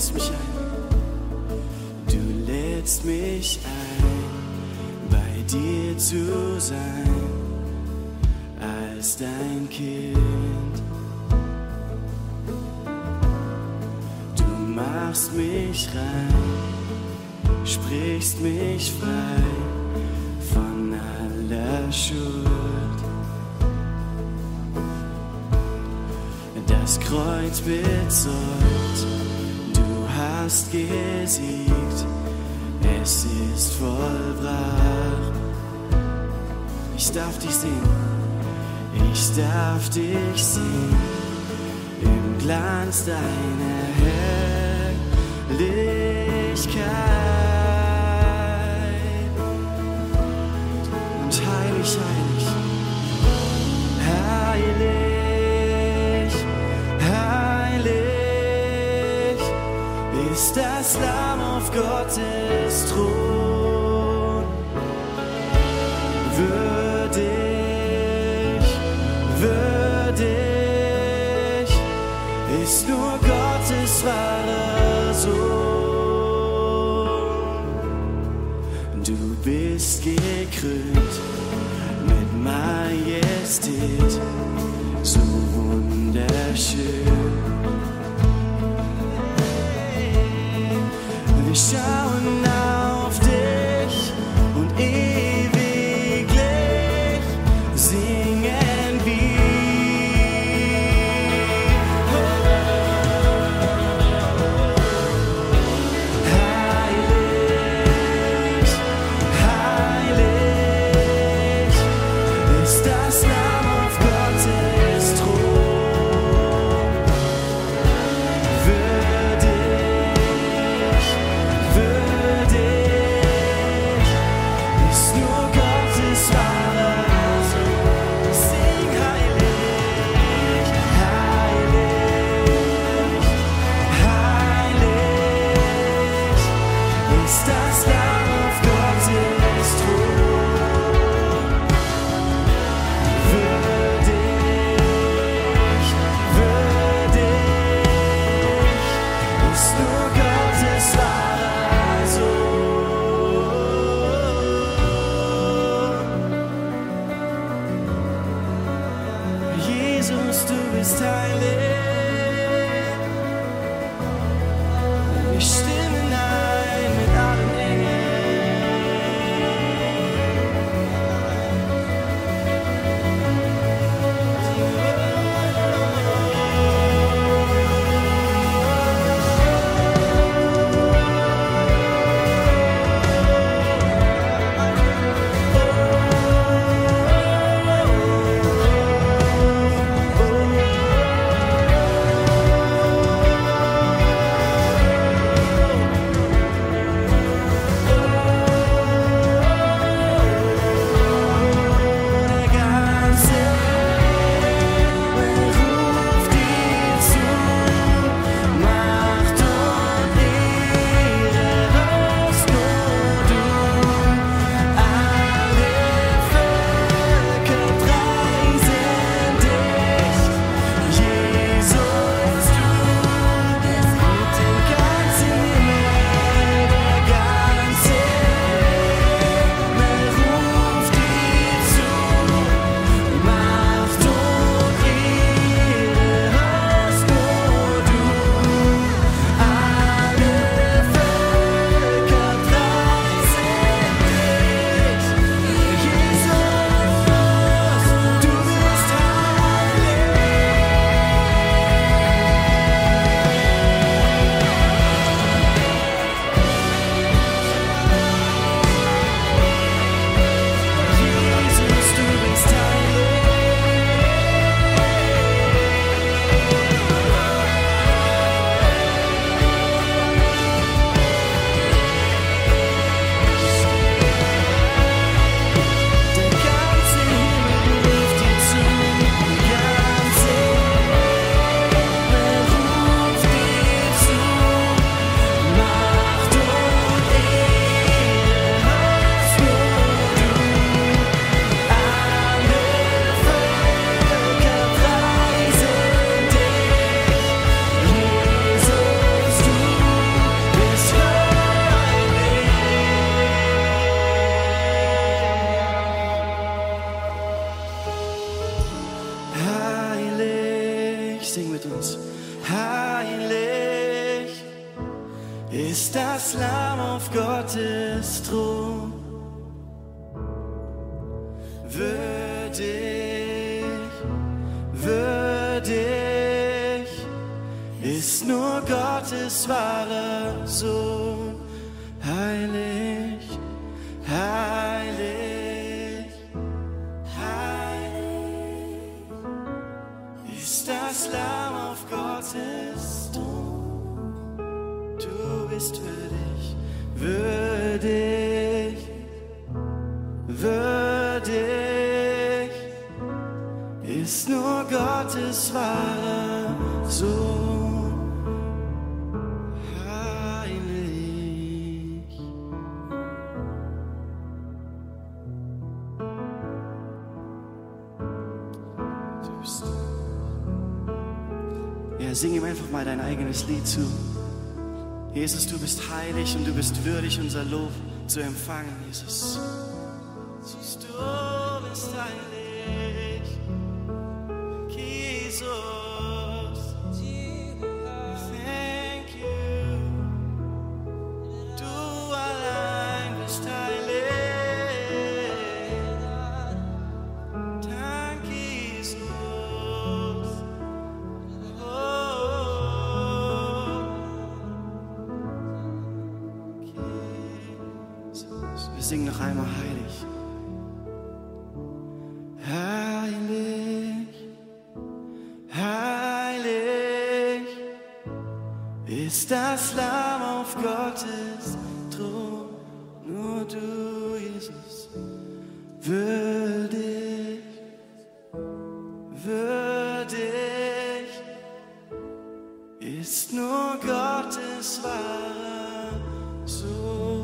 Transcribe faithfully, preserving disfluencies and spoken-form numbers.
lädst mich ein, du lädst mich ein, bei dir zu sein, als dein Kind. Du machst mich rein, sprichst mich frei von aller Schuld. Das Kreuz bezeugt, du hast gesiegt, es ist vollbracht. Ich darf dich sehen, ich darf dich sehen, im Glanz deiner Herrlichkeit. Und heilig, heilig, heilig. Ist das Lamm auf Gottes Thron, würdig, würdig, ist nur Gottes wahrer Sohn. Du bist gekrönt mit Majestät, so wunderschön. Wir schauen auf dich und ewiglich singen wir. Heilig, heilig ist das Lamm auf Gottes Thron. Würdig, würdig ist nur Gottes wahrer Sohn. Sing heilig, heilig, heilig ist das Lamm auf Gottes Thron. Würdig, würdig ist nur Gottes wahrer Sohn. Jesus, du bist heilig. Wir stimmen ein mit allen Gottes Thron. Würdig, würdig ist nur Gottes wahrer Sohn. Heilig, heilig, heilig ist das Lamm auf Gottes Thron. Du bist würdig, würdig, würdig ist nur Gottes wahrer Sohn. Ja, sing ihm einfach mal dein eigenes Lied zu. Jesus, du bist heilig und du bist würdig, unser Lob zu empfangen, Jesus. Jesus, du bist heilig. Jesus, thank you. Du allein bist heilig. Dank Jesus. Wir singen noch einmal heilig. Heilig, heilig ist das Lamm auf Gottes Thron. Nur du, Jesus, würdig, würdig ist nur Gottes wahrer Sohn.